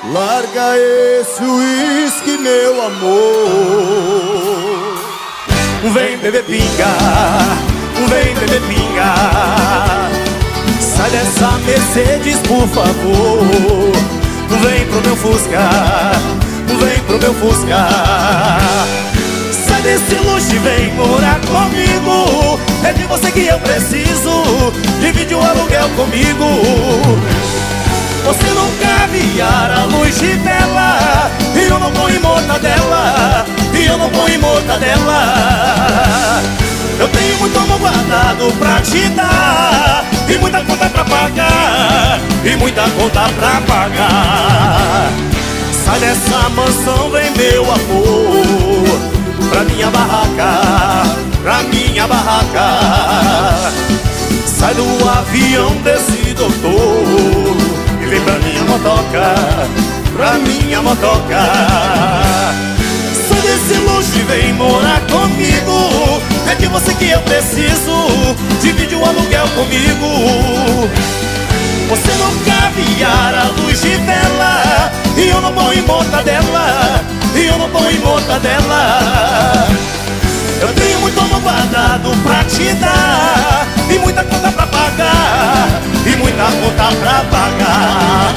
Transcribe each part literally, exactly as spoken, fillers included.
Larga esse uísque, meu amor. Vem beber pinga, vem beber pinga. Sai dessa Mercedes, por favor. Vem pro meu Fusca, vem pro meu Fusca. Sai desse luxo e vem morar comigo. É de você que eu preciso. Divide o aluguel comigo. Você não caviar a luz de vela, e eu não ponho mortadela, e eu não ponho mortadela. Eu tenho muito amor guardado pra te dar, e muita conta pra pagar, e muita conta pra pagar. Sai dessa mansão, vem meu amor, pra minha barraca, pra minha barraca. Sai do avião desse doutor, vem pra minha motoca, pra minha motoca. Sai desse luxo e vem morar comigo. É de você que eu preciso. Divide o aluguel comigo. Você não caviar a luz de vela, e eu não ponho mortadela, e eu não ponho mortadela. Eu tenho muito amor guardado pra te dar, e muita conta pra pagar, e muita conta pra pagar.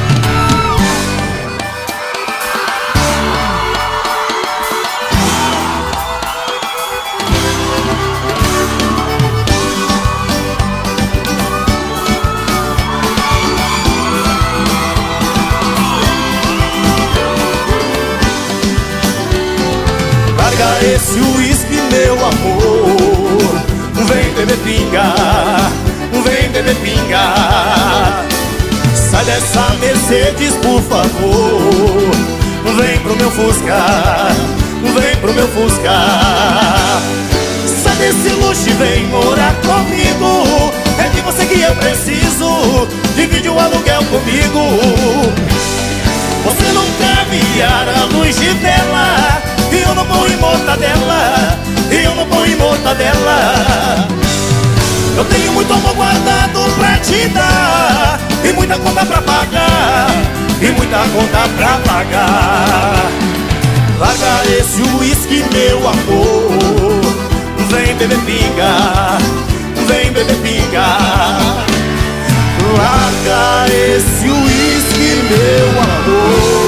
Larga esse uísque, meu amor. Vem beber pinga, vem beber pinga. Sai dessa Mercedes, por favor. Vem pro meu Fusca, vem pro meu Fusca. Sai desse luxo e vem morar comigo. É de você que eu preciso. Divide o aluguel comigo. Você não caviar a luz de vela, e eu não ponho mortadela, e eu não ponho mortadela. Eu tenho muito amor guardado pra te dar, e muita conta pra pagar, e muita conta pra pagar. Larga esse uísque, meu amor. Vem beber pinga, vem beber pinga. Larga esse uísque, meu amor.